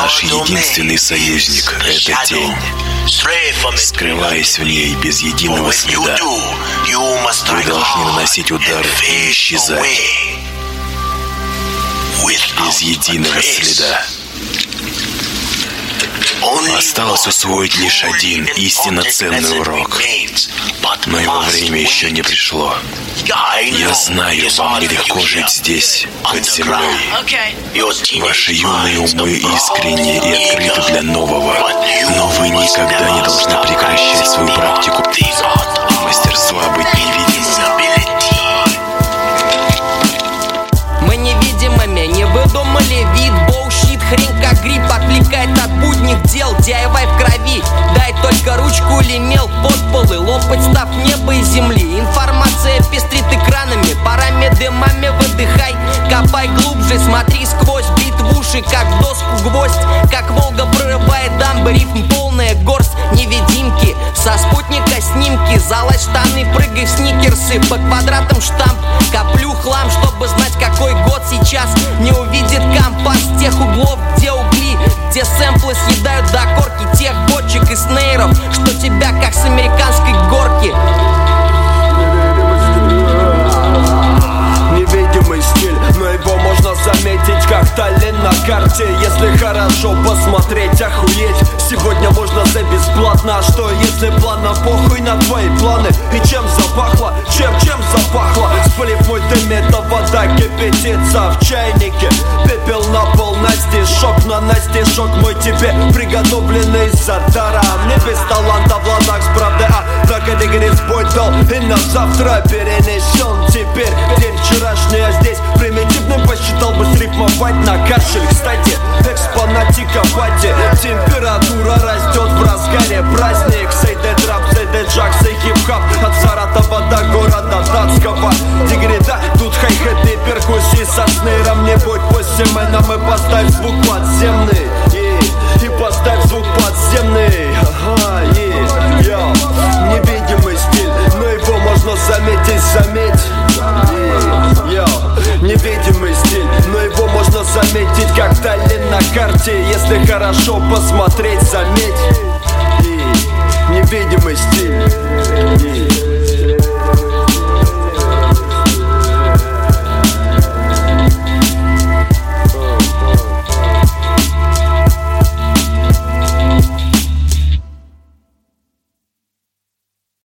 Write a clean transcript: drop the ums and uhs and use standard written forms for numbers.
Наш единственный союзник — это тень. Скрываясь в ней без единого следа, вы должны наносить удар и исчезать без единого следа. Осталось усвоить лишь один истинно ценный урок, но его время еще не пришло. Я знаю, вам нелегко жить здесь, под землей. Ваши юные умы искренни и открыты для нового, но вы никогда не должны прекращать свою практику мастерства быть невидимым. Мы невидимыми не выдумали вид, bullshit, хрень как грипп отвлекает от будних дел. DIY в крови, дай только ручку или мел под пол и лопать, став неба и земли. Информация пестрит экранами, парами дымами выдыхай, копай глубже, смотри сквозь, бит в уши, как в доску гвоздь, как Волга прорывает дамбы, рифм полная горсть невидимки, со спутника снимки, залазь штаны, прыгай в сникерсы, по квадратам штамп, коплю хлам, чтобы знать, какой год сейчас. Не увидит компас тех углов, где угли, где сэмплы съедают до корки тех бочек и снейров, что тебя как с американской горки. Невидимый стиль, но его можно заметить как талент на карте. Если хорошо посмотреть, охуеть. Сегодня можно за бесплатно, а что если плана похуй на твои планы? И чем запахло? Чем запахло? Сплив мой дым, это вода кипятится в чайнике. Пепел на пол, на стишок мой тебе приготовленный за даром. Не без таланта в ладах с правдой, а так или сбой дал. И на завтра перенесен теперь день вчерашний, а здесь примитивным посчитал бы срифмовать на кашель. Кстати, экспонатика пати, температура растет в разгаре праздник. Сейде драп, сейде джак, сей хип-хап, от Саратова до города датского Дигрида. Тут хай-хет и перкуссии со снейром. Не будь посеменом и поставь звук подземный, и поставь звук подземный. Ага, йоу. Невидимый стиль, но его можно заметить, заметь. Невидимый стиль, но его можно заметить как талент на карте. Если хорошо посмотреть, заметь. Невидимый стиль.